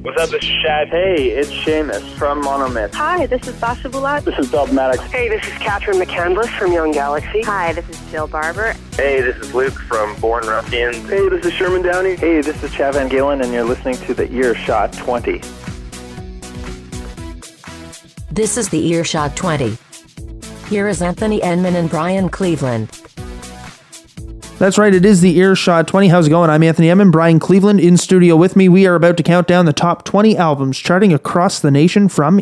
What's up, this is Shad. Hey, it's Seamus from Monomyth. Hi, this is Sasha Bulat. This is Dogmatic. Hey, this is Catherine McCandless from Young Galaxy. Hi, this is Jill Barber. Hey, this is Luke from Born Ruffians. Hey, this is Sherman Downey. Hey, this is Chad Van Galen, and you're listening to the Earshot 20. This is the Earshot 20. Here is Anthony Enman and Brian Cleveland. That's right, it is the Earshot 20. How's it going? I'm Anthony Enman, Brian Cleveland in studio with me. We are about to count down the top 20 albums charting across the nation from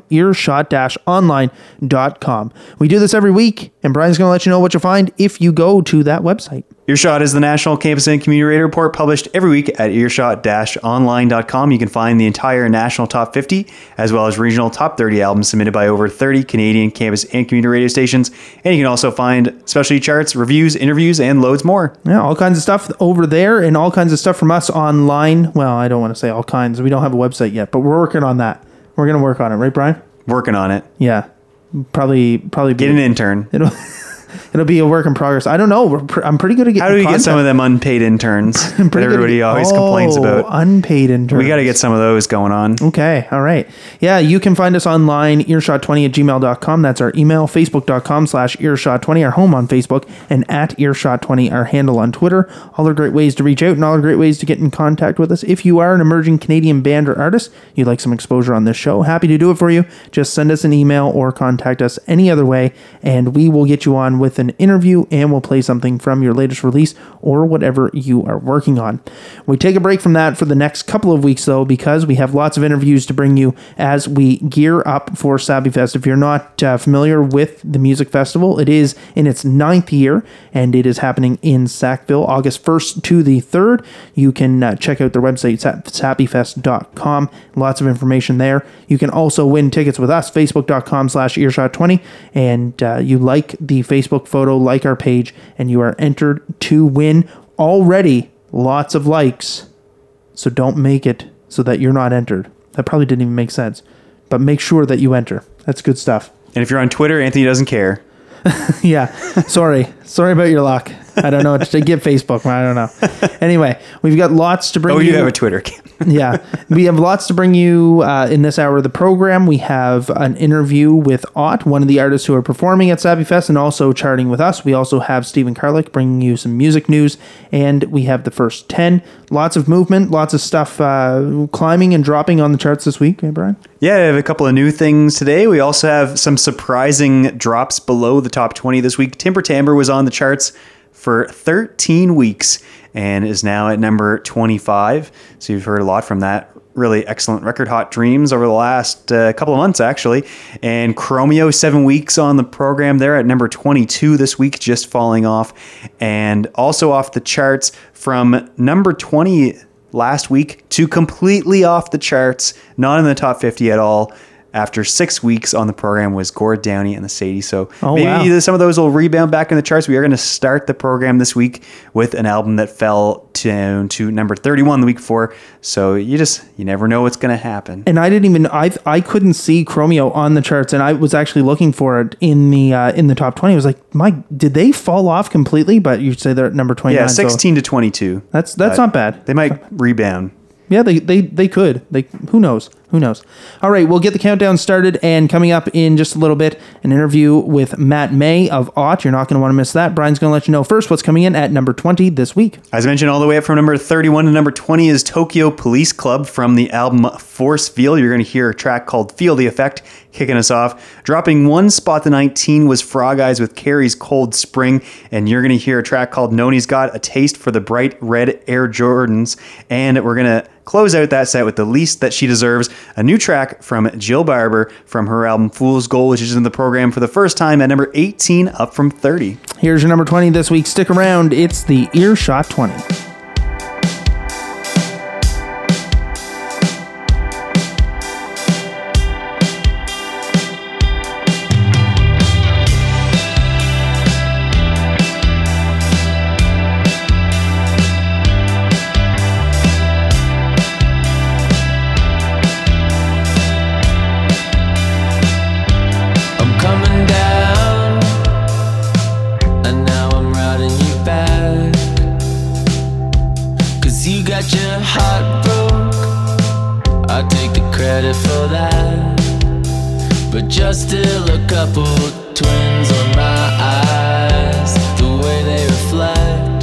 earshot-online.com. We do this every week, and Brian's going to let you know what you'll find if you go to that website. Earshot is the national campus and community radio report published every week at earshot-online.com. You can find the entire national top 50 as well as regional top 30 albums submitted by over 30 Canadian campus and community radio stations. And you can also find specialty charts, reviews, interviews, and loads more. Yeah, all kinds of stuff over there and all kinds of stuff from us online. Well, I don't want to say all kinds. We don't have a website yet, but we're working on that. We're going to work on it, right, Brian? Working on it. Yeah. Probably get an intern. It'll be a work in progress. I don't know. I'm pretty good at getting How do we get some of them unpaid interns that everybody always complains about? Unpaid interns. We got to get some of those going on. Okay. All right. Yeah, you can find us online, earshot20@gmail.com. That's our email, facebook.com/earshot20, our home on Facebook, and at earshot20, our handle on Twitter. All are great ways to reach out and all are great ways to get in contact with us. If you are an emerging Canadian band or artist, you'd like some exposure on this show, happy to do it for you. Just send us an email or contact us any other way, and we will get you on with an interview and we'll play something from your latest release or whatever you are working on. We take a break from that for the next couple of weeks though, because we have lots of interviews to bring you as we gear up for SabiFest. If you're not familiar with the music festival, it is in its 9th year and it is happening in Sackville August 1st to the 3rd. You can check out their website at sabifest.com. Lots of information there. You can also win tickets with us, facebook.com/earshot20, and you like the Facebook photo, like our page, and you are entered to win. Already lots of likes, so don't make it so that you're not entered. That probably didn't even make sense, but make sure that you enter. That's good stuff. And if you're on Twitter, Anthony doesn't care. Yeah, sorry about your luck. I don't know what to get Facebook. I don't know. Anyway, we've got lots to bring you. Oh, you have a Twitter account. Yeah, we have lots to bring you in this hour of the program. We have an interview with Ott, one of the artists who are performing at SabiFest and also charting with us. We also have Stephen Karlik bringing you some music news, and we have the first 10. Lots of movement, lots of stuff climbing and dropping on the charts this week. Hey, Brian? Yeah, I have a couple of new things today. We also have some surprising drops below the top 20 this week. Timber Timbre was on the charts for 13 weeks and is now at number 25. So you've heard a lot from that really excellent record, Hot Dreams, over the last couple of months, actually. And Chromeo, 7 weeks on the program there at number 22 this week, just falling off. And also off the charts from number 20 last week to completely off the charts, not in the top 50 at all. After 6 weeks on the program was Gord Downie and the Sadie. So maybe some of those will rebound back in the charts. We are going to start the program this week with an album that fell down to number 31 the week before. So you never know what's going to happen. And I couldn't see Chromeo on the charts, and I was actually looking for it in the top 20. I was like, did they fall off completely? But you say they're at number 29. Yeah, 16 to 22. That's not bad. They might rebound. Yeah, they could. Who knows? All right, we'll get the countdown started, and coming up in just a little bit, an interview with Matt May of Ott. You're not going to want to miss that. Brian's going to let you know first what's coming in at number 20 this week. As I mentioned, all the way up from number 31 to number 20 is Tokyo Police Club from the album Force Field. You're going to hear a track called Feel the Effect kicking us off. Dropping one spot to 19 was Frog Eyes with Carrie's Cold Spring, and you're going to hear a track called Noni's Got a Taste for the Bright Red Air Jordans, and we're going to close out that set with The Least That She Deserves, a new track from Jill Barber from her album Fool's Gold, which is in the program for the first time at number 18, up from 30. Here's your number 20 this week. Stick around. It's the Earshot 20. And now I'm writing you back. just still a couple twins on my eyes, the way they reflect.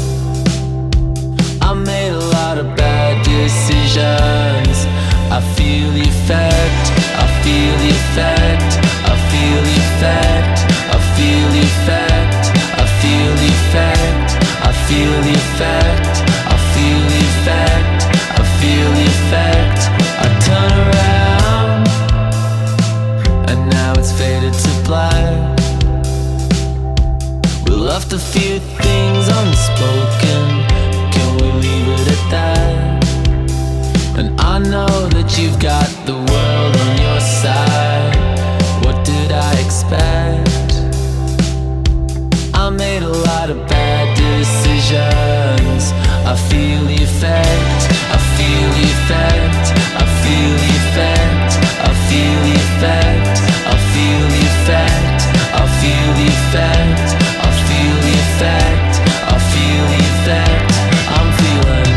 I made a lot of bad decisions. I feel the effect, I feel the effect, I feel the effect, I feel the effect, I feel the effect, I feel the effect, I feel the effect, I feel the effect. I turn around and now it's faded to black. We left a few things unspoken. Can we leave it at that? And I know that you've got the world on your side. What did I expect? I made a lot of bad decisions. I feel the effect, I feel the effect, I feel the effect, I feel the effect, I feel the effect, I feel the effect, I feel the effect, I feel the effect, I'm feeling.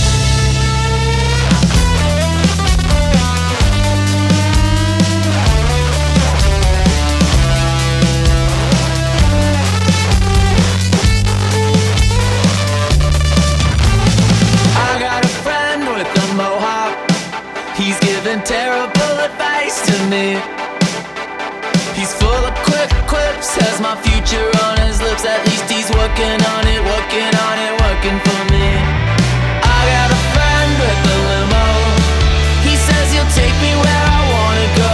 He's giving terrible advice to me. He's full of quick quips, has my future on his lips. At least he's working on it, working on it, working for me. I got a friend with a limo. He says he'll take me where I wanna go.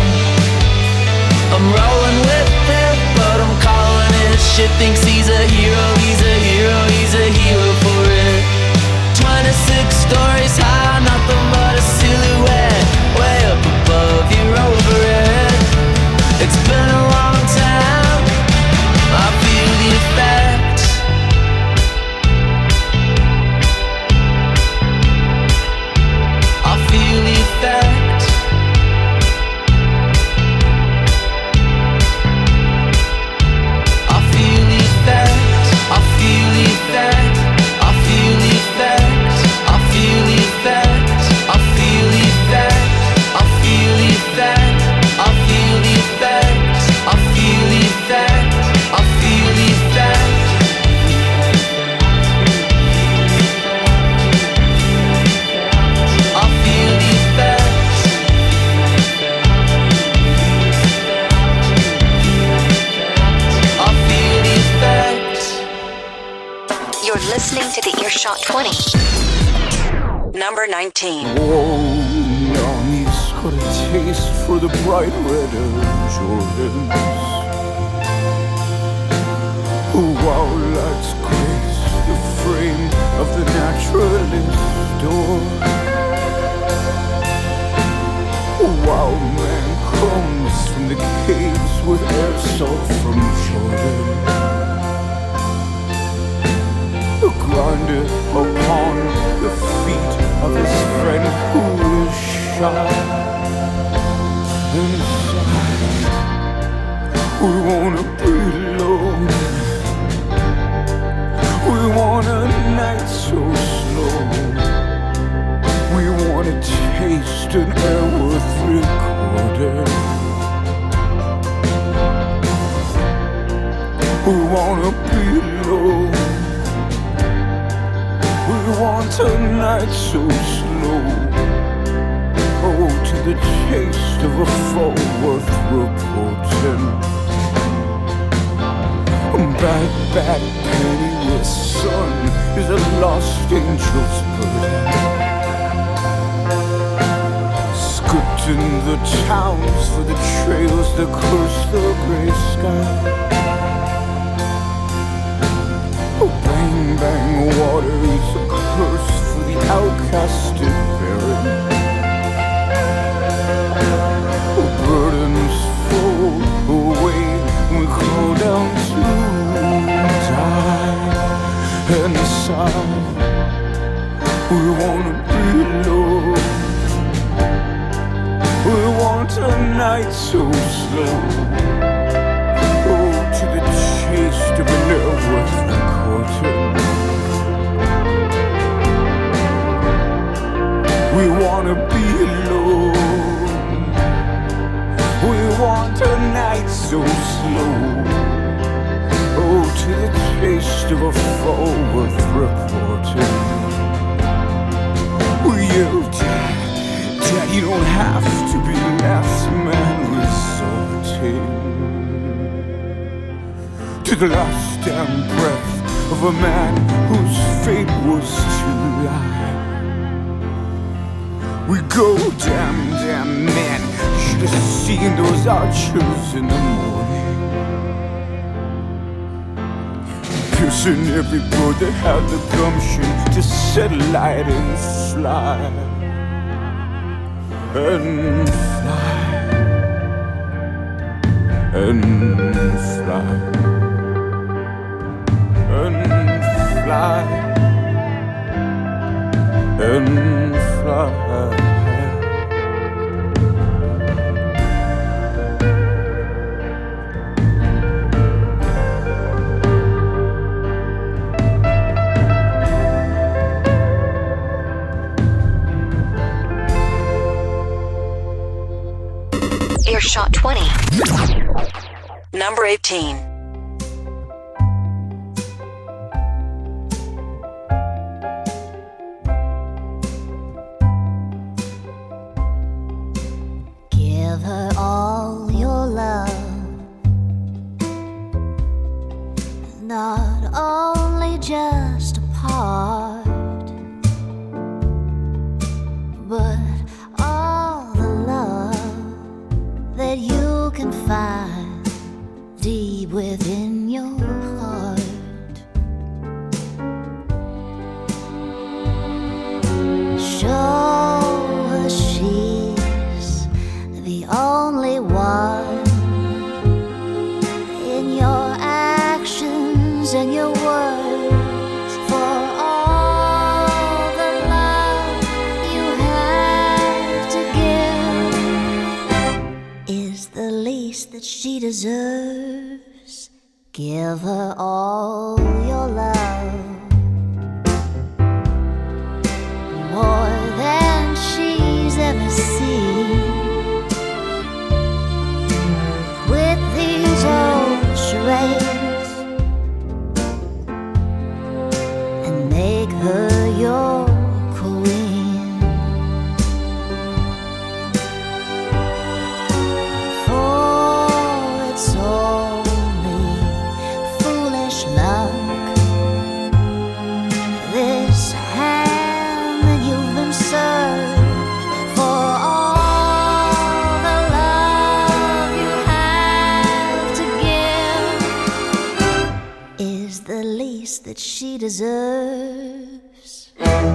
I'm rolling with him, but I'm calling it shit. Thinks he's a hero, he's a hero, he's a hero for it. 26 stories high, nothing but a silhouette. Way up above, you're over it. It's been a long time. I feel the effect. I feel the effect. I feel the effect. I feel the effect. I feel the effect. I feel the effect. I feel the effect. I feel the effect. I feel the effect. I feel the effect. I feel the effect. I feel the effect. I feel the effect. You're listening to the Earshot 20. Number 19. Whoa, now he's got a taste for the bright red Jordans. Wow, lights grace the frame of the naturalist door. Wow, man comes from the caves with air salt from Jordan. Grounded upon the feet of his friend who is shot inside. We wanna be alone. We want a night so slow. We wanna taste an air worth recording. We wanna be alone. We want a night so slow. Oh, to the taste of a fall worth reporting. Bad penniless sun is a lost angel's burden. Scripting the towns for the trails that curse the gray sky. Bang, bang, water is a curse for the outcasted barren. Burdens fall away, we crawl down to die. Inside, we wanna be low. We want a night so slow. Oh, to the taste of an air worth recording. We wanna be alone. We want to the night so slow. Oh, to the taste of a fall worth reporting. Well, you, Dad, you don't have to be the last man resorting to the last damn breath of a man whose fate was to lie. We go, damn man, you should have seen those archers in the morning, piercing every bird that had the gumption to set light and fly. And fly. And fly. And fly. And fly. Earshot 20. Number 18. Give her all your love, not only just a part, but all the love that you can find deep within your heart. Show her she's the only one in your actions and your words, for all the love you have to give is the least that she deserves. Give her all your love, more than she's ever seen. With these old charades, and make her your queen. For it's only foolish luck, this hand that you've been served. For all the love you have to give is the least that she deserves.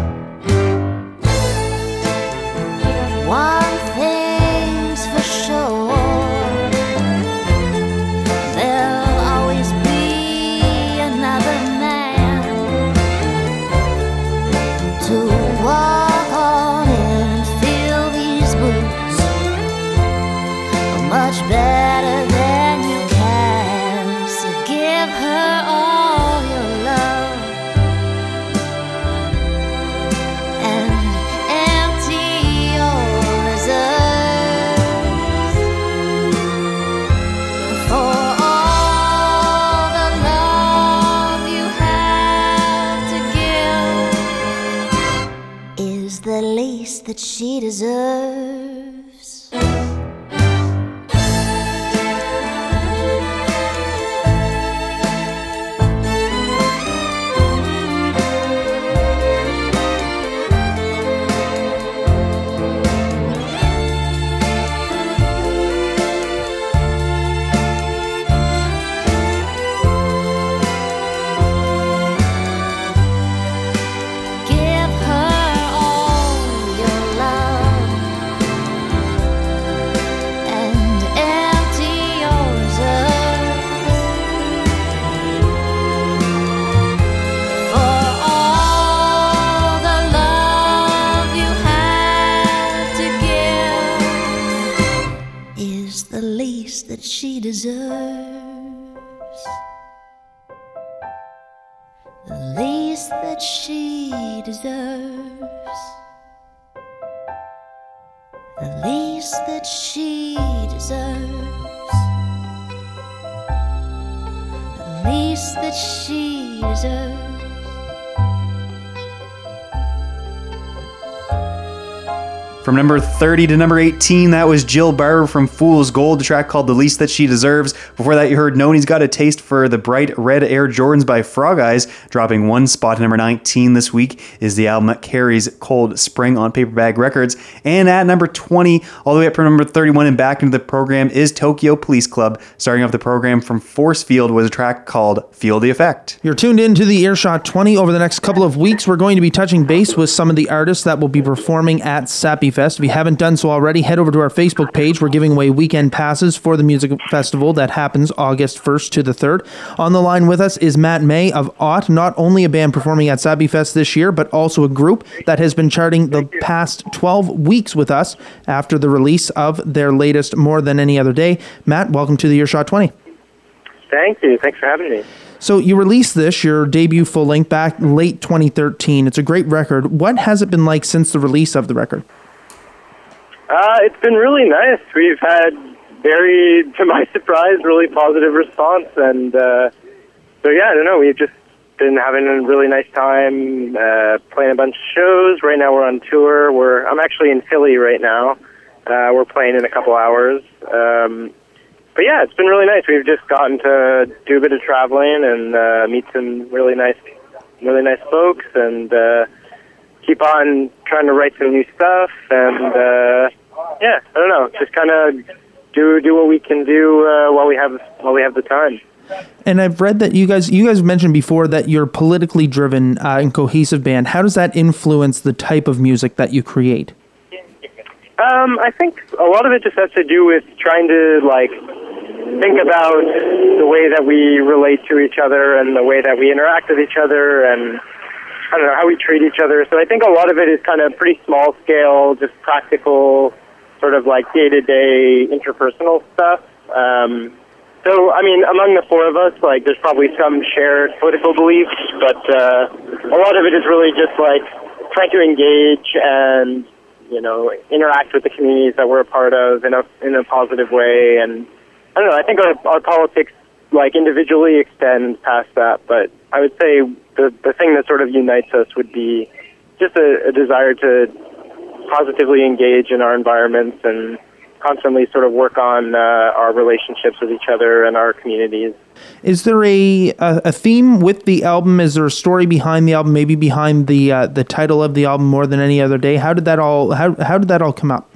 One thing's for sure, there'll always be another man to walk on and fill these boots much better than you can. So give her all your love and empty your reserves. For all the love you have to give is the least that she deserves. Give her all your love and empty your reserves. For all the love you have to give is the least that she deserves. The least that she deserves. The least that she deserves. least that she deserves. From number 30 to number 18, that was Jill Barber from Fool's Gold, the track called The Least That She Deserves. Before that, you heard Noni's Got a Taste for the Bright Red Air Jordans by Frog Eyes. Dropping one spot to number 19 this week is the album that carries Cold Spring on Paper Bag Records. And at number 20, all the way up from number 31 and back into the program, is Tokyo Police Club. Starting off the program from Force Field was a track called Feel the Effect. You're tuned in to the Earshot 20. Over the next couple of weeks, we're going to be touching base with some of the artists that will be performing at Sappy Fest. If you haven't done so already, head over to our Facebook page. We're giving away weekend passes for the music festival that happens August 1st to the 3rd. On the line with us is Matt May of Ott, not only a band performing at Sappy Fest this year, but also a group that has been charting the past 12 weeks with us after the release of their latest More Than Any Other Day. Matt, welcome to the Earshot 20. Thank you. Thanks for having me. So you released this, your debut full-length, back late 2013. It's a great record. What has it been like since the release of the record? It's been really nice. We've had to my surprise, really positive response. And so, yeah, I don't know. We've just been having a really nice time playing a bunch of shows. Right now we're on tour. I'm actually in Philly right now. We're playing in a couple hours. But, yeah, it's been really nice. We've just gotten to do a bit of traveling and meet some really nice folks and keep on trying to write some new stuff. And, yeah, I don't know, just kind of do what we can do while we have the time. And I've read that you guys mentioned before that you're politically driven and cohesive band. How does that influence the type of music that you create? I think a lot of it just has to do with trying to think about the way that we relate to each other and the way that we interact with each other and I don't know how we treat each other. So I think a lot of it is kind of pretty small scale, just practical, sort of day-to-day interpersonal stuff. So, I mean, among the four of us, there's probably some shared political beliefs, but a lot of it is really just, trying to engage and, interact with the communities that we're a part of in a positive way. And, I don't know, I think our politics, individually extend past that, but I would say the thing that sort of unites us would be just a desire to positively engage in our environments and constantly sort of work on our relationships with each other and our communities. Is there a theme with the album? Is there a story behind the album? Maybe behind the title of the album, More Than Any Other Day? How did that all come up?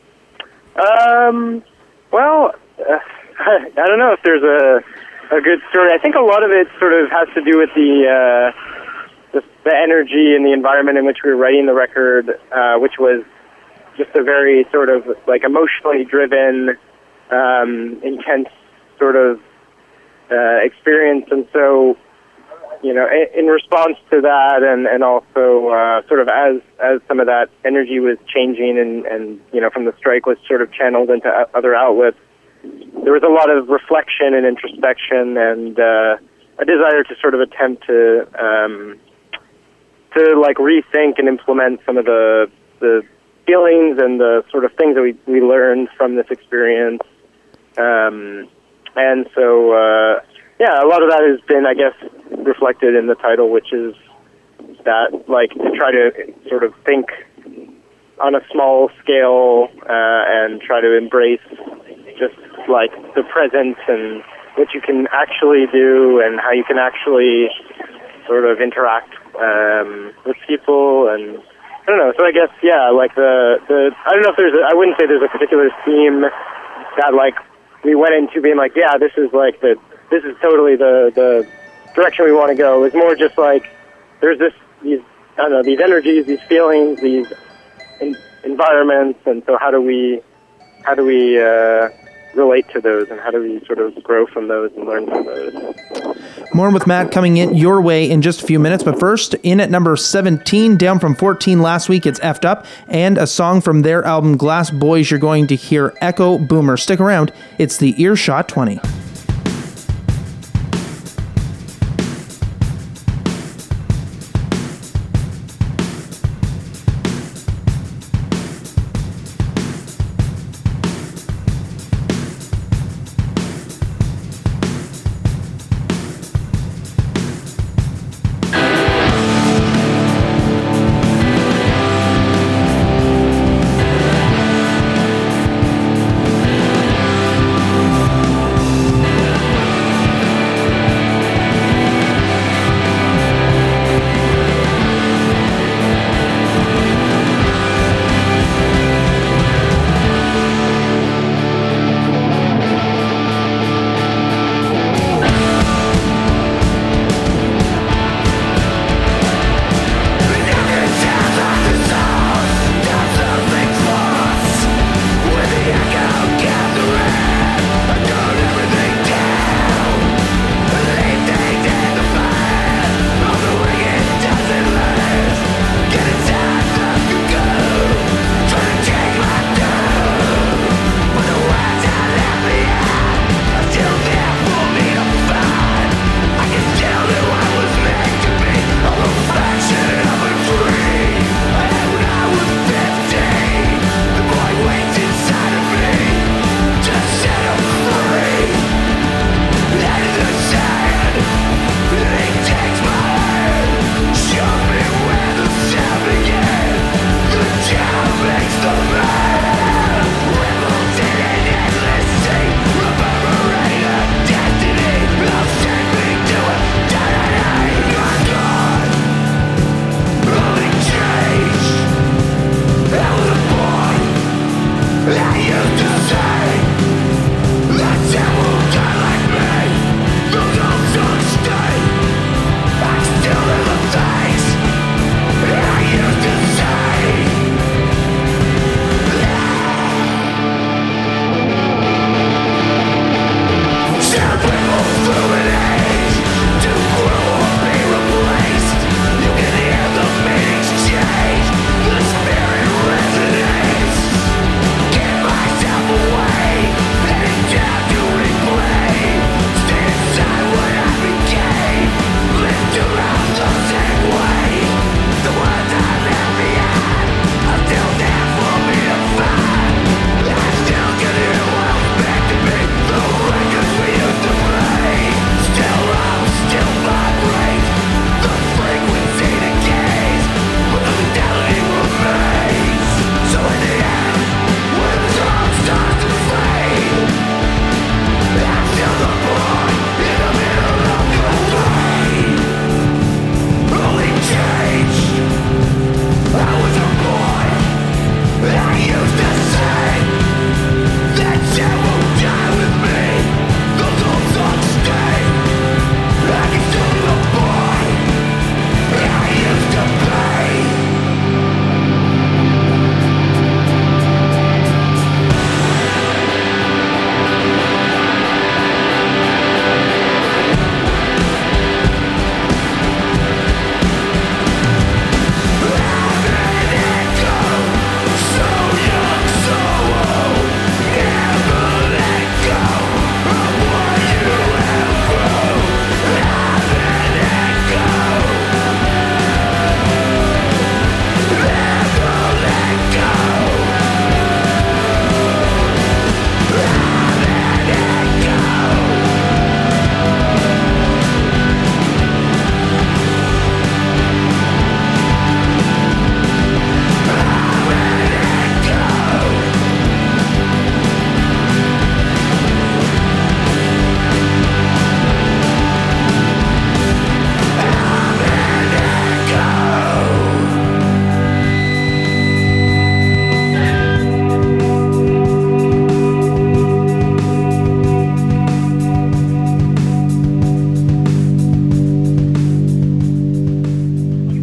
Well, I don't know if there's a good story. I think a lot of it sort of has to do with the energy and the environment in which we were writing the record, which was just a very sort of emotionally driven, intense sort of experience. And so, in response to that and also sort of as some of that energy was changing and from the strike was sort of channeled into other outlets, there was a lot of reflection and introspection and a desire to sort of attempt to rethink and implement some of the feelings and the sort of things that we learned from this experience. And so, a lot of that has been, I guess, reflected in the title, which is that, to try to sort of think on a small scale and try to embrace just, the present and what you can actually do and how you can actually sort of interact with people. And I don't know. So I guess, I don't know if I wouldn't say there's a particular theme that we went into being this is totally the direction we want to go. It's more just there's these energies, these feelings, these environments, and so how do we relate to those, and how do we sort of grow from those and learn from those? More with Matt coming in your way in just a few minutes, but first, in at number 17, down from 14 last week, it's Effed Up, and a song from their album Glass Boys, you're going to hear Echo Boomer. Stick around, it's the Earshot 20.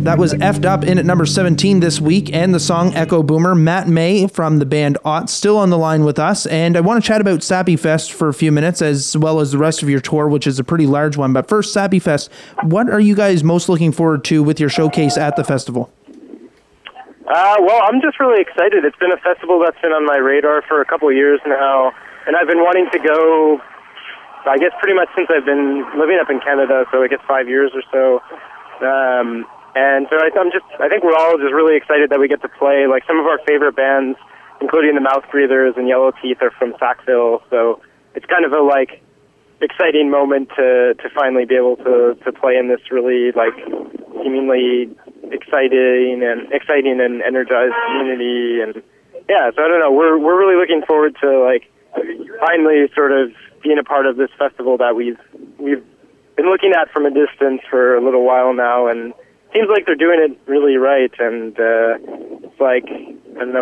That was F'd Up in at number 17 this week, and the song Echo Boomer. Matt May from the band Ott still on the line with us, and I want to chat about Sappy Fest for a few minutes, as well as the rest of your tour, which is a pretty large one. But first, Sappy Fest, what are you guys most looking forward to with your showcase at the festival? Well, I'm just really excited. It's been a festival that's been on my radar for a couple of years now, and I've been wanting to go, I guess, pretty much since I've been living up in Canada, so I guess 5 years or so. And so I think we're all just really excited that we get to play. Like, some of our favorite bands, including the Mouth Breathers and Yellow Teeth, are from Sackville, so it's kind of a, like, exciting moment to finally be able to play in this really, like, seemingly exciting and energized community. And yeah, so I don't know, we're really looking forward to, like, finally sort of being a part of this festival that we've been looking at from a distance for a little while now, and it seems like they're doing it really right. And it's like, I don't know,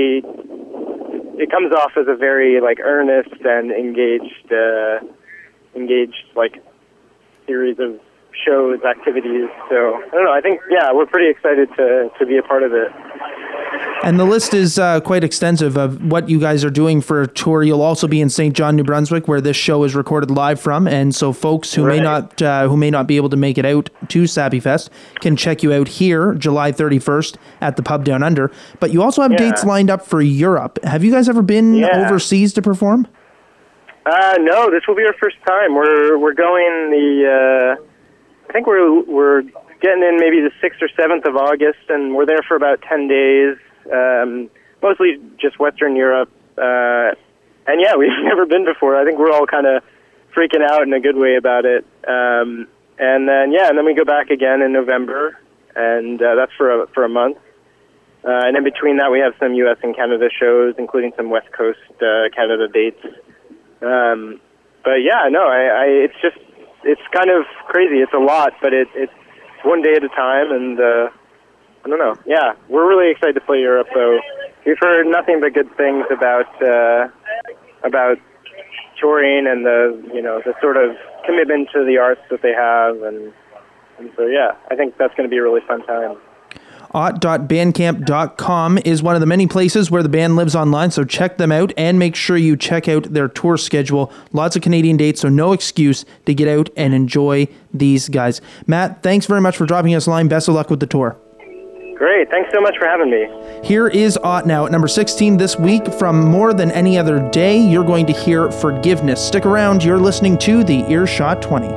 it comes off as a very, like, earnest and engaged like series of shows, activities. So I don't know, I think, yeah, we're pretty excited to be a part of it. And the list is quite extensive of what you guys are doing for a tour. You'll also be in St. John, New Brunswick, where this show is recorded live from. And so folks who may not be able to make it out to Sappy Fest can check you out here July 31st at the Pub Down Under. But you also have dates lined up for Europe. Have you guys ever been overseas to perform? No, this will be our first time. We're going I think we're getting in maybe the 6th or 7th of August, and we're there for about 10 days. Mostly just Western Europe. And yeah, we've never been before. I think we're all kind of freaking out in a good way about it. And then we go back again in November, and that's for a month. And in between that, we have some U.S. and Canada shows, including some West Coast Canada dates. But yeah, no, it's kind of crazy. It's a lot, but it's one day at a time, and I don't know. Yeah, we're really excited to play Europe, though. We've heard nothing but good things about touring and the sort of commitment to the arts that they have, and so yeah, I think that's going to be a really fun time. Ott.bandcamp.com is one of the many places where the band lives online, so check them out and make sure you check out their tour schedule. Lots of Canadian dates, so no excuse to get out and enjoy these guys. Matt, thanks very much for dropping us a line. Best of luck with the tour. Great. Thanks so much for having me. Here is Ott now at number 16 this week. From More Than Any Other Day, you're going to hear Forgiveness. Stick around. You're listening to the Earshot 20.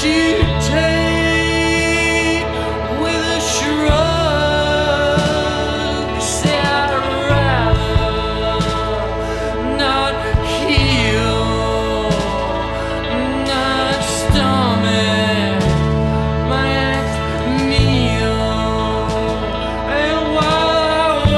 you take with a shrug. Say I'd rather not heal, not stomach my next meal. And while I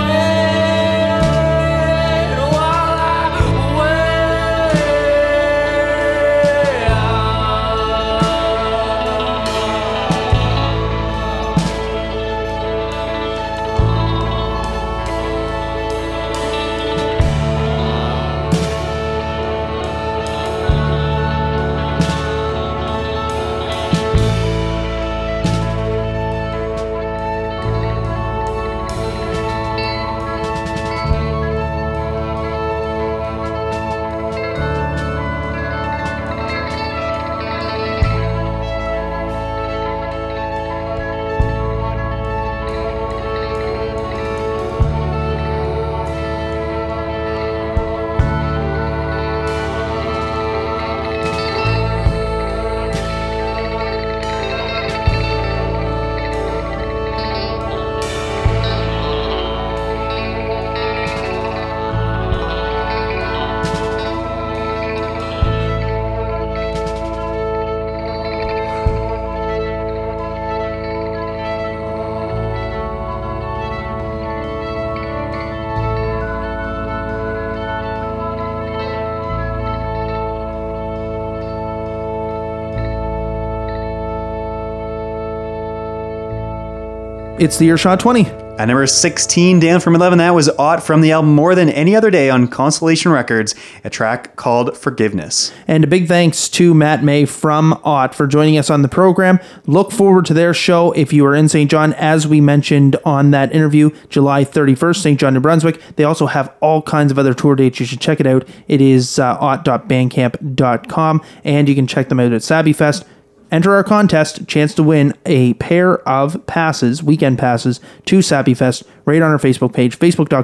It's the Earshot 20. At number 16, down from 11, that was Ott from the album More Than Any Other Day on Constellation Records, a track called Forgiveness. And a big thanks to Matt May from Ott for joining us on the program. Look forward to their show if you are in St. John, as we mentioned on that interview, July 31st, St. John, New Brunswick. They also have all kinds of other tour dates. You should check it out. It is ott.bandcamp.com, and you can check them out at Sabbyfest. Enter our contest, chance to win a pair of passes, weekend passes, to Sabbyfest, right on our Facebook page,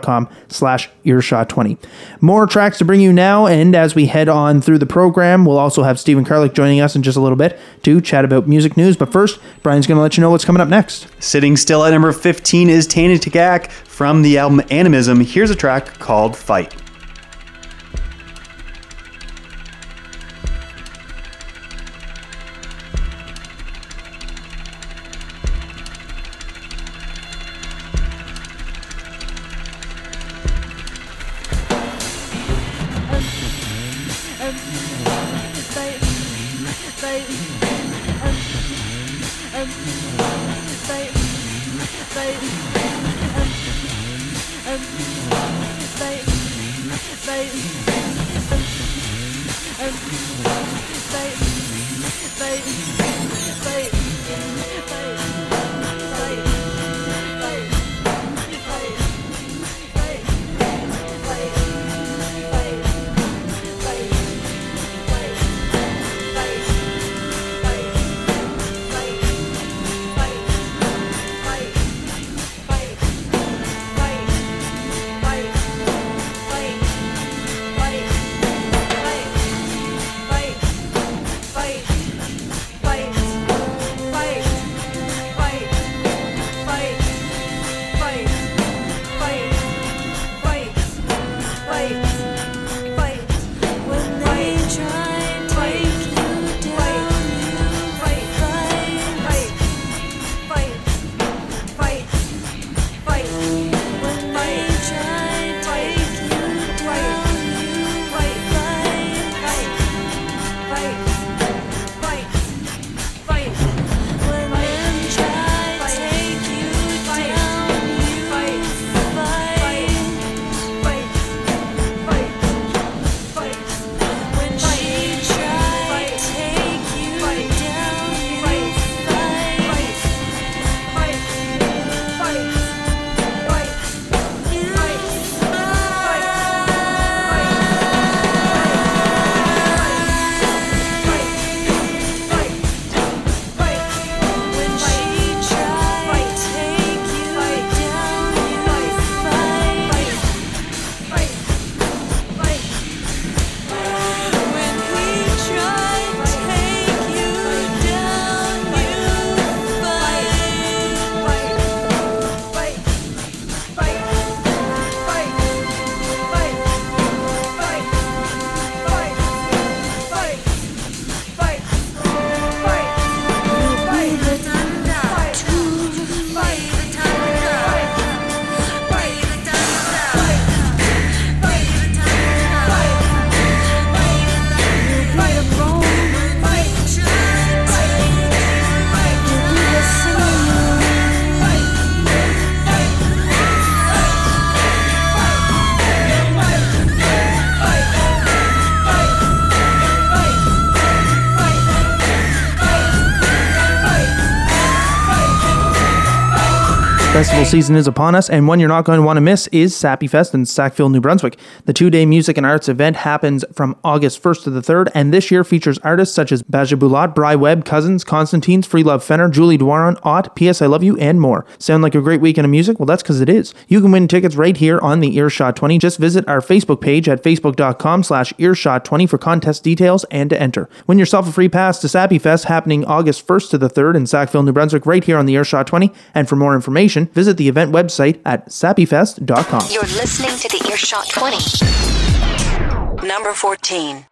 facebook.com/earshot20. More tracks to bring you now, and as we head on through the program, we'll also have Stephen Carlick joining us in just a little bit to chat about music news. But first, Brian's going to let you know what's coming up next. Sitting still at number 15 is Tana Tagak from the album Animism. Here's a track called Fight. Festival season is upon us, and one you're not going to want to miss is Sappy Fest in Sackville, New Brunswick. The 2-day music and arts event happens from August 1st to the 3rd, and this year features artists such as Baja Bulat, Bry Webb, Cousins, Constantines, Free Love Fenner, Julie Dwaron, Ott, P.S. I Love You, and more. Sound like a great weekend of music? Well, that's because it is. You can win tickets right here on the Earshot 20. Just visit our Facebook page at facebook.com/earshot20 for contest details and to enter. Win yourself a free pass to Sappy Fest happening August 1st to the 3rd in Sackville, New Brunswick, right here on the Earshot 20. And for more information, visit the event website at sappyfest.com. You're listening to the Earshot 20. Number 14.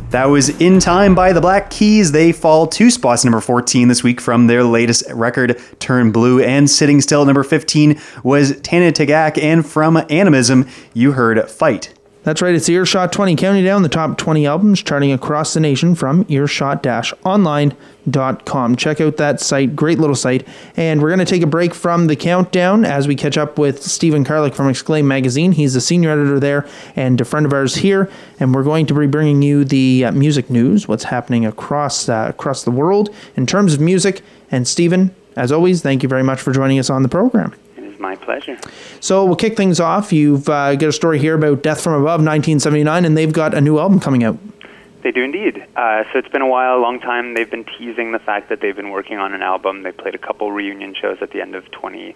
That was In Time by the Black Keys. They fall 2 spots, number 14 this week from their latest record, Turn Blue. And sitting still at number 15 was Tana Tagak. And from Animism, you heard Fight. That's right, it's Earshot 20, counting down the top 20 albums charting across the nation from earshot-online.com. Check out that site, great little site. And we're going to take a break from the countdown as we catch up with Stephen Karlik from Exclaim Magazine. He's the senior editor there and a friend of ours here. And we're going to be bringing you the music news, what's happening across the world in terms of music. And Stephen, as always, thank you very much for joining us on the program. My pleasure. So we'll kick things off. You've got a story here about Death from Above, 1979, and they've got a new album coming out. They do indeed. So it's been a while, a long time. They've been teasing the fact that they've been working on an album. They played a couple reunion shows at the end of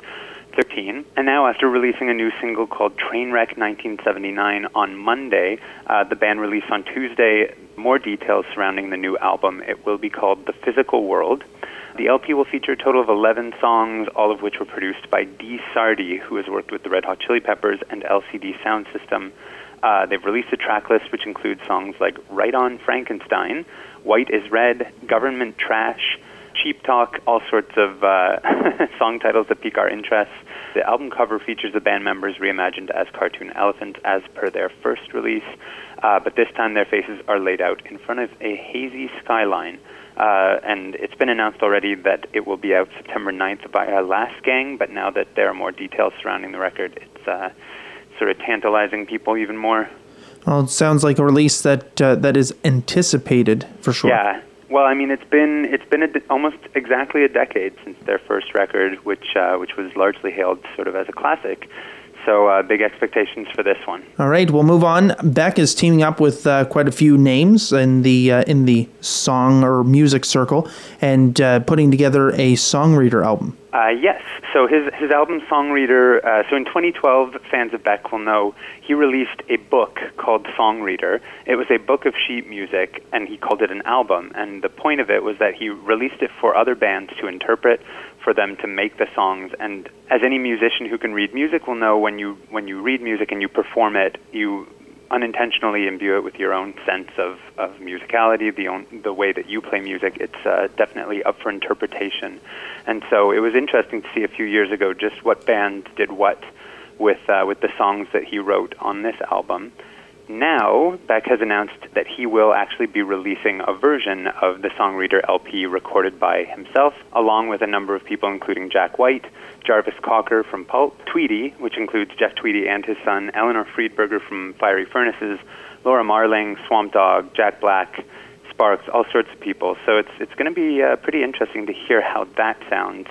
2013. And now, after releasing a new single called Trainwreck 1979 on Monday, the band released on Tuesday more details surrounding the new album. It will be called The Physical World. The LP will feature a total of 11 songs, all of which were produced by Dee Sardy, who has worked with the Red Hot Chili Peppers and LCD Sound System. They've released a track list which includes songs like Right On Frankenstein, White is Red, Government Trash, Cheap Talk, all sorts of song titles that pique our interest. The album cover features the band members reimagined as cartoon elephants as per their first release, but this time their faces are laid out in front of a hazy skyline. And it's been announced already that it will be out September 9th by Last Gang, but now that there are more details surrounding the record, it's sort of tantalizing people even more. Well, it sounds like a release that is anticipated for sure. Yeah. Well, I mean, it's been almost exactly a decade since their first record, which was largely hailed sort of as a classic. So big expectations for this one. All right, we'll move on. Beck is teaming up with quite a few names in the song or music circle and putting together a Songreader album. Yes. So his album Songreader, so in 2012, fans of Beck will know, he released a book called Songreader. It was a book of sheet music, and he called it an album. And the point of it was that he released it for other bands to interpret, for them to make the songs. And as any musician who can read music will know, when you read music and you perform it, you unintentionally imbue it with your own sense of musicality, the way that you play music. It's definitely up for interpretation. And so it was interesting to see a few years ago just what bands did what with the songs that he wrote on this album. Now, Beck has announced that he will actually be releasing a version of the Songreader LP recorded by himself, along with a number of people, including Jack White, Jarvis Cocker from Pulp, Tweedy, which includes Jeff Tweedy and his son, Eleanor Friedberger from Fiery Furnaces, Laura Marling, Swamp Dogg, Jack Black, Sparks, all sorts of people. So it's going to be pretty interesting to hear how that sounds.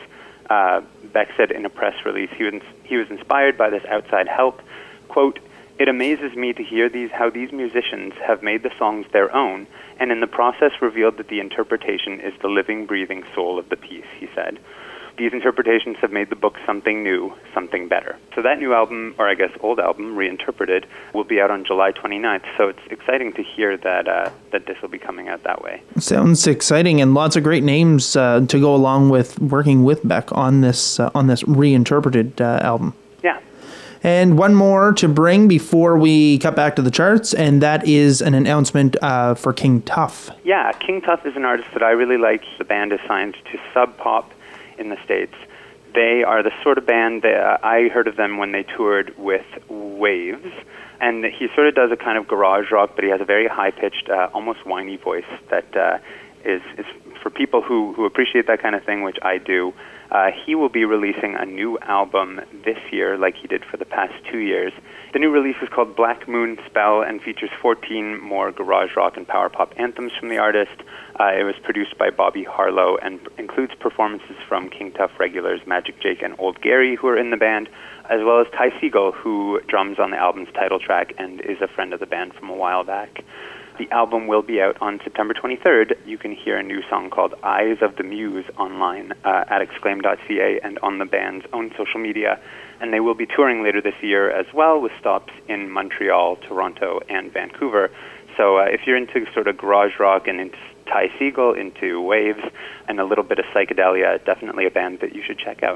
Beck said in a press release he was inspired by this outside help. Quote, "It amazes me to hear how these musicians have made the songs their own, and in the process revealed that the interpretation is the living, breathing soul of the piece," he said. "These interpretations have made the book something new, something better." So that new album, or I guess old album, Reinterpreted, will be out on July 29th. So it's exciting to hear that this will be coming out that way. Sounds exciting, and lots of great names to go along with working with Beck on this Reinterpreted album. Yeah. And one more to bring before we cut back to the charts, and that is an announcement for King Tuff. Yeah, King Tuff is an artist that I really like. The band is signed to Sub Pop in the States. They are the sort of band that I heard of them when they toured with Waves, and he sort of does a kind of garage rock, but he has a very high-pitched, almost whiny voice that is for people who appreciate that kind of thing, which I do. He will be releasing a new album this year, like he did for the past 2 years. The new release is called Black Moon Spell and features 14 more garage rock and power pop anthems from the artist. It was produced by Bobby Harlow and includes performances from King Tuff regulars Magic Jake and Old Gary, who are in the band, as well as Ty Segall, who drums on the album's title track and is a friend of the band from a while back. The album will be out on September 23rd. You can hear a new song called Eyes of the Muse online at exclaim.ca and on the band's own social media. And they will be touring later this year as well, with stops in Montreal, Toronto, and Vancouver. So if you're into sort of garage rock and into Ty Segall, into Waves, and a little bit of psychedelia, definitely a band that you should check out.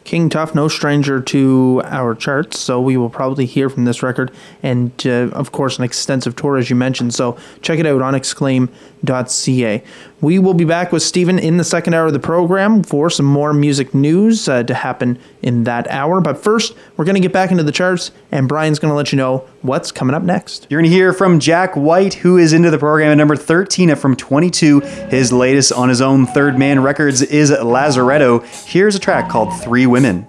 King Tough, no stranger to our charts, so we will probably hear from this record, and of course an extensive tour as you mentioned, so check it out on exclaim.ca. We will be back with Stephen in the second hour of the program for some more music news to happen in that hour, but first we're going to get back into the charts, and Brian's going to let you know what's coming up next. You're going to hear from Jack White, who is into the program at number 13 from 22. His latest on his own Third Man Records is Lazaretto. Here's a track called 3 Women.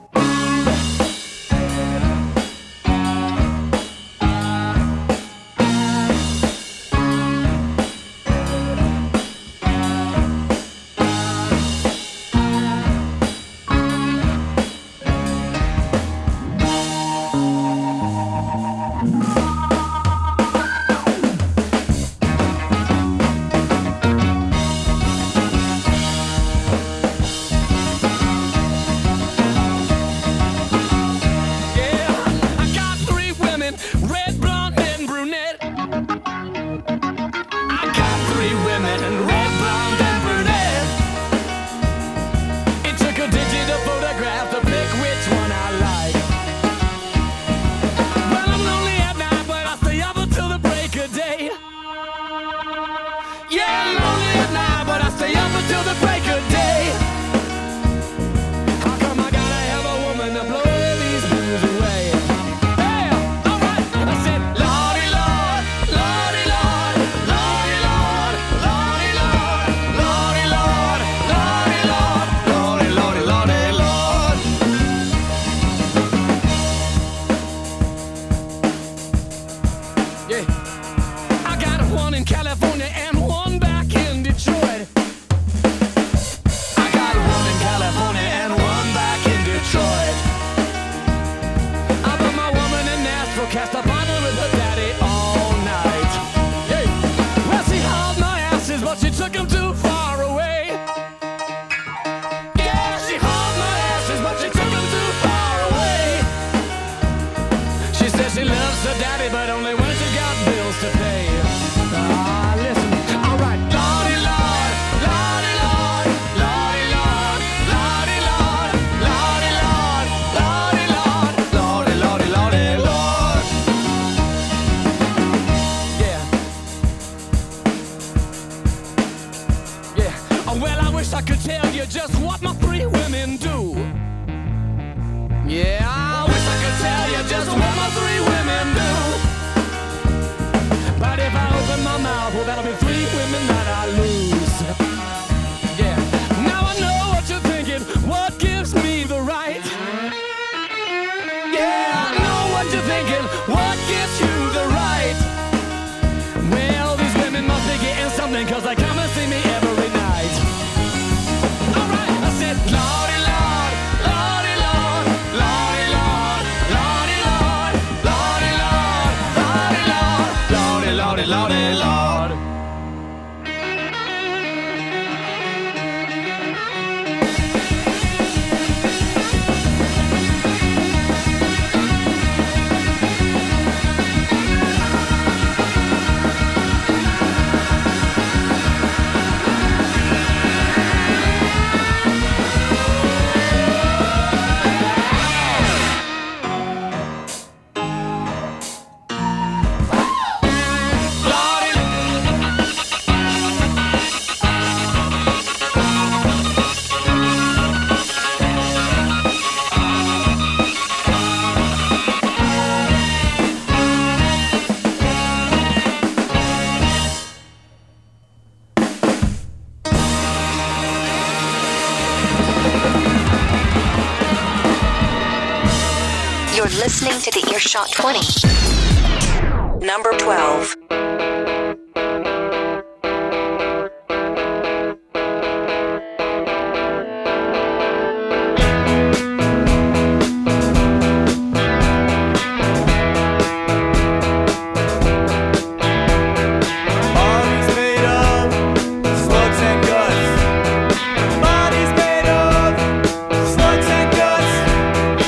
Listening to the Earshot 20. Number 12.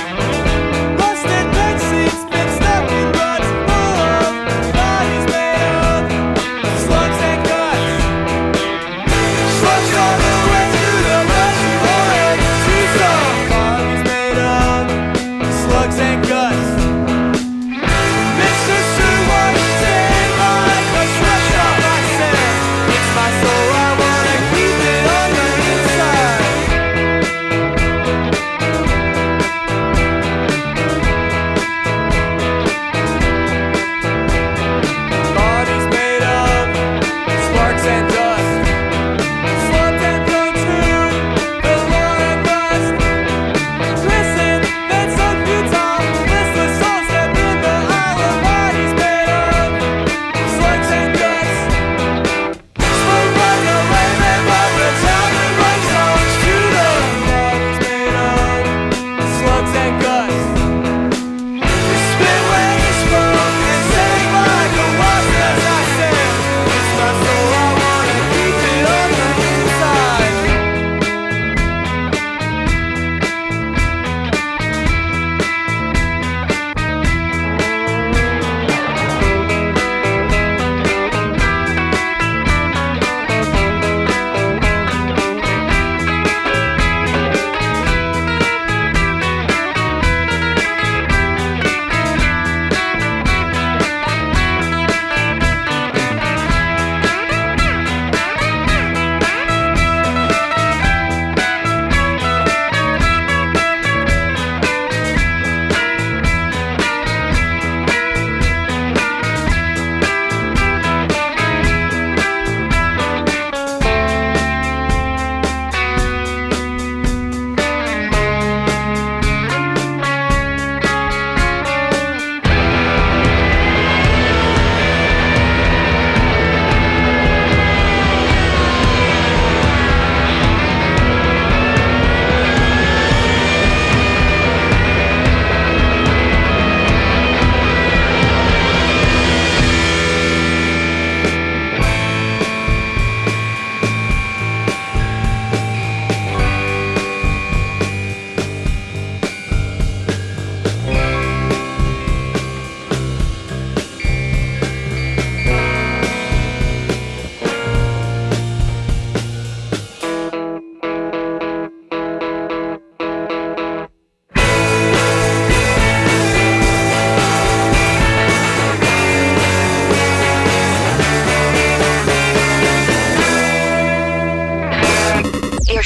Rusted bed sheets, been stuck in ruts full of bodies made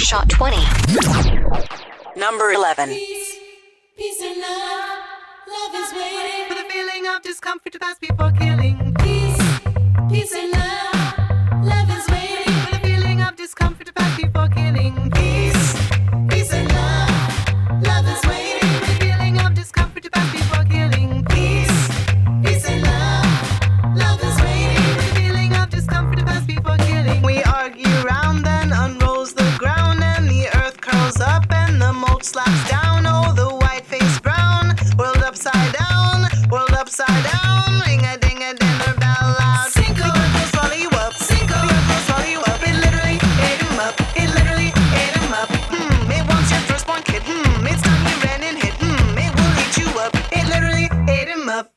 Earshot 20. Number 11. Peace and love. Love is waiting for the feeling of discomfort to pass before killing. Peace and love. Love is waiting for the feeling of discomfort to pass before killing. Peace and love. Love is waiting for the feeling of discomfort to pass before killing. Peace and love. Love is waiting for the feeling of discomfort to pass before killing. We argue round, then unrolls the ground, and the earth curls up, and the mold slaps down. Oh, the white face brown, world upside down, world upside down. Ring a ding a dinner bell loud. Cinco, the earth will swallow you up. Cinco, the earth will swallow you up. It literally ate him up. It literally ate him up. It wants your firstborn kid. It's time you ran and hid. It will eat you up. It literally ate him up.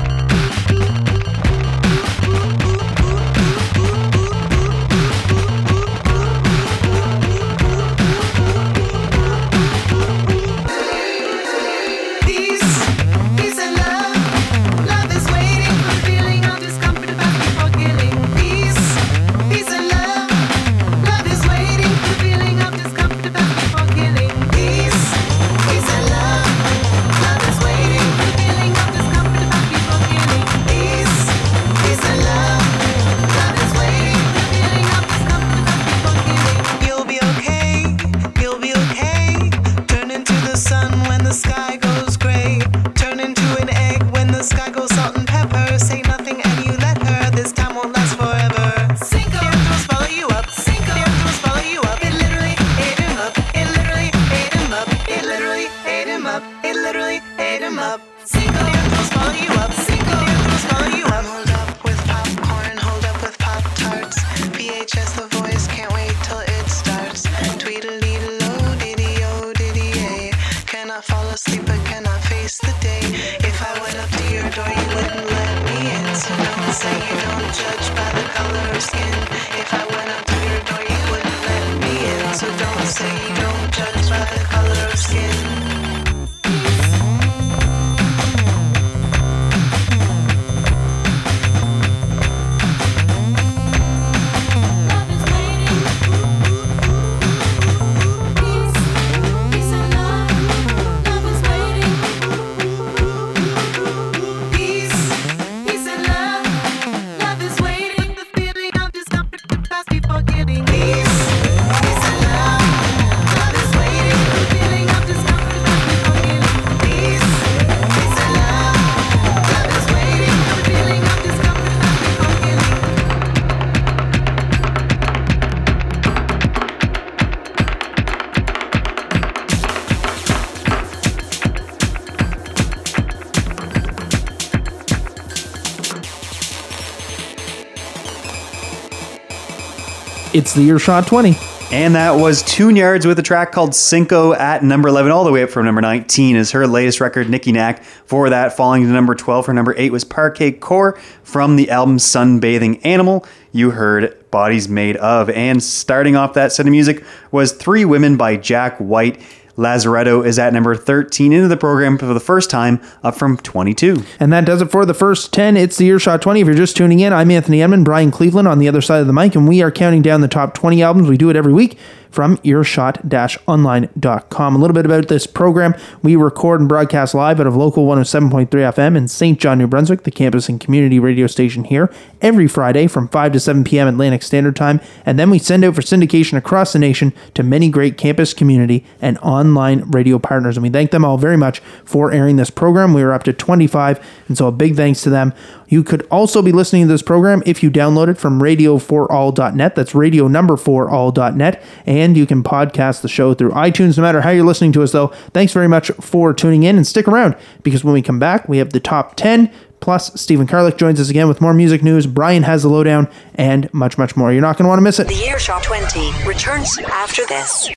Peace and love. Love is waiting for the feeling of discomfort to pass before killing. Peace and love. Love is waiting for the feeling of discomfort to pass before killing. Peace and love. Love is waiting for the feeling of discomfort to pass before killing. Peace and love. Love is waiting for the feeling of discomfort to pass before killing. You'll be okay. You'll be okay. Turn into the sun when the sky goes gray. Turn into an egg when the sky goes salt and pepper. Say nothing and you let her. This time won't last forever. Cinco. The earth will swallow you up. Cinco. The earth will swallow you up. It literally ate him up. It literally ate him up. It literally ate him up. It literally ate him up. Cinco. The earth will swallow you up. Cinco. The earth will swallow you up. Hold up with popcorn. Hold up with Pop-Tarts. VHS The Voice. Can't wait till it starts. Tweedledee-lo, diddy-o, diddy-ay. Cannot fall asleep but cannot face the day. If I went up to your door you wouldn't let me in. So don't say you don't judge by the color of skin. If I went up to your door you wouldn't let me in. So don't say you don't judge by the color of skin. Peace and love. Love is waiting. The feeling of discomfort to pass before getting peace and love. Love is waiting. The feeling of discomfort to pass before getting peace and love. Love is waiting. The feeling of discomfort to pass before getting. It's the Earshot 20. And that was Tune Yards with a track called Cinco at number 11, all the way up from number 19 is her latest record, Nicky Knack. For that, falling to number 12 for number 8 was Parquet Core from the album Sunbathing Animal. You heard Bodies Made Of. And starting off that set of music was Three Women by Jack White. Lazaretto is at number 13 into the program for the first time, up from 22. And that does it for the first 10. It's the Earshot 20. If you're just tuning in, I'm Anthony Edmond, Brian Cleveland on the other side of the mic, and we are counting down the top 20 albums. We do it every week from earshot-online.com. A little bit about this program. We record and broadcast live out of local 107.3 FM in St. John, New Brunswick, the campus and community radio station here, every Friday from 5 to 7 p.m. Atlantic Standard Time. And then we send out for syndication across the nation to many great campus, community, and online radio partners. And we thank them all very much for airing this program. We are up to 25, and so a big thanks to them. You could also be listening to this program if you download it from radio4all.net. That's radio number 4all.net. And you can podcast the show through iTunes. No matter how you're listening to us, though, thanks very much for tuning in, and stick around because when we come back, we have the top 10. Plus, Stephen Karlik joins us again with more music news. Brian has the lowdown and much, much more. You're not going to want to miss it. The Earshot 20 returns after this.